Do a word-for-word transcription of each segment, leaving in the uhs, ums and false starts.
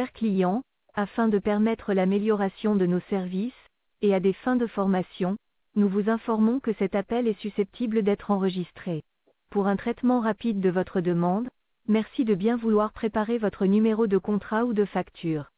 Chers clients, afin de permettre l'amélioration de nos services, et à des fins de formation, nous vous informons que cet appel est susceptible d'être enregistré. Pour un traitement rapide de votre demande, merci de bien vouloir préparer votre numéro de contrat ou de facture.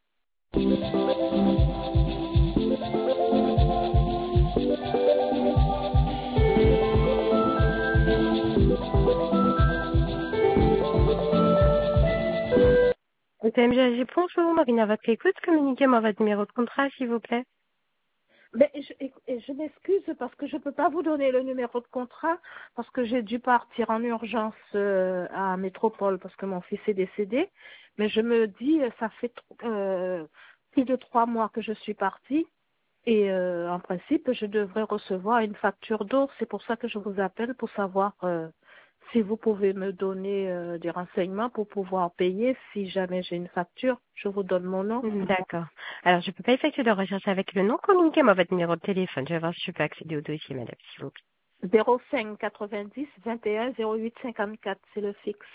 T M G A G, bonjour, Marine à votre écoute, communiquez-moi votre numéro de contrat, s'il vous plaît. Ben, je, et- et je m'excuse parce que je ne peux pas vous donner le numéro de contrat parce que j'ai dû partir en urgence euh, à Métropole parce que mon fils est décédé. Mais je me dis, euh, ça fait euh, plus de trois mois que je suis partie et euh, en principe, je devrais recevoir une facture d'eau. C'est pour ça que je vous appelle pour savoir euh, si vous pouvez me donner euh, des renseignements pour pouvoir payer. Si jamais j'ai une facture, je vous donne mon nom. D'accord. Alors, je ne peux pas effectuer de recherche avec le nom. Communiquez-moi votre numéro de téléphone. Je vais voir si je peux accéder au dossier, madame, s'il vous plaît. zéro cinq quatre-vingt-dix vingt et un zéro huit cinquante-quatre, c'est le fixe.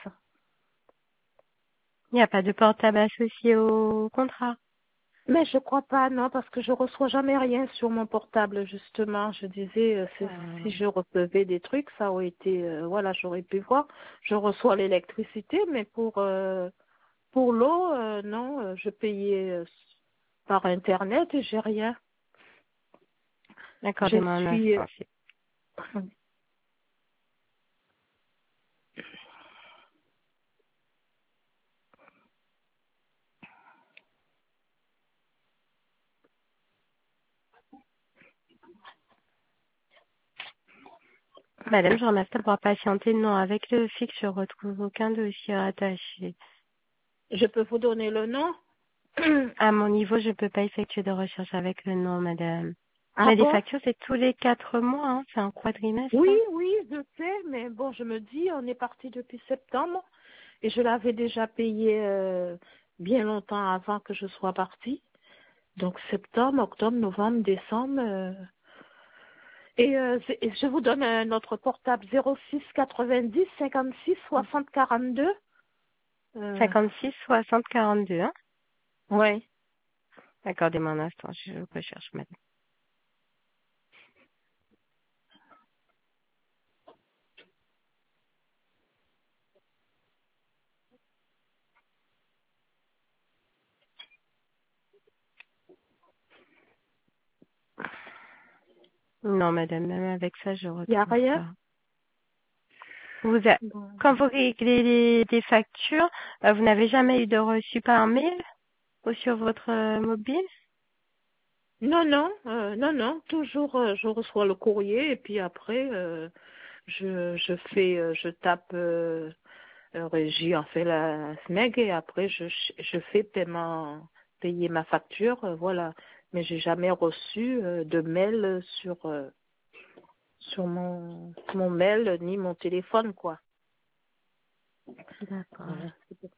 Il n'y a pas de portable associé au contrat. Mais je crois pas, non, parce que je reçois jamais rien sur mon portable, justement. Je disais, euh, c'est- Euh, si je recevais des trucs, ça aurait été, euh, voilà, j'aurais pu voir. Je reçois l'électricité, mais pour euh, pour l'eau, euh, non, euh, je payais euh, par Internet et j'ai rien. Je Accordez-moi un suis, instant. s'il- Madame, je vous remercie d'avoir patienté. Non, avec le fixe, je retrouve aucun dossier rattaché. je peux vous donner le nom. À mon niveau, je ne peux pas effectuer de recherche avec le nom, madame. Ah Mais les bon? factures, c'est tous les quatre mois, hein. C'est un quadrimestre, Oui, hein. oui, je sais, mais bon, je me dis, on est parti depuis septembre et je l'avais déjà payé euh, bien longtemps avant que je sois partie. Donc septembre, octobre, novembre, décembre. euh, et, euh, c'est- et je vous donne un autre portable zéro six quatre-vingt-dix cinquante-six soixante quarante-deux. Euh, cinquante-six soixante quarante-deux, hein. ouais. Accordez-moi un instant, je recherche, madame. Non, madame, même avec ça, je Il n'y a retrouve rien? pas. Vous a- Bon. Quand vous réglez les, des factures, euh, vous n'avez jamais eu de reçu par mail ou sur votre euh, mobile? Non, non, euh, non, non. Toujours, euh, je reçois le courrier et puis après, euh, je, je fais, euh, je tape euh, euh, régie, en fait la S M E G et après je, je fais paiement, payer ma facture, euh, voilà. Mais j'ai jamais reçu euh, de mail sur euh, sur mon mon mail ni mon téléphone, quoi. D'accord. Voilà.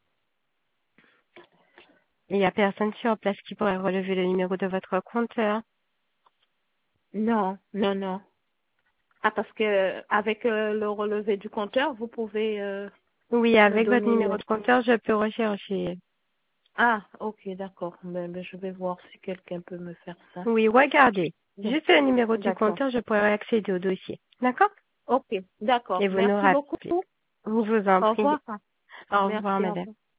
Il n'y a personne sur place qui pourrait relever le numéro de votre compteur. Non, non, non. Ah, parce que avec euh, le relevé du compteur, vous pouvez euh, Oui, me avec votre donner. numéro euh, de compteur, je peux rechercher. Ah, ok, d'accord. Ben, ben, je vais voir si quelqu'un peut me faire ça. Oui, regardez. Bon, Juste le numéro du d'accord. compteur, je pourrais accéder au dossier. D'accord? Ok, d'accord. Et vous nous Merci beaucoup. rappelez. Vous vous en Au prie. revoir. Au revoir, Merci, au madame. revoir.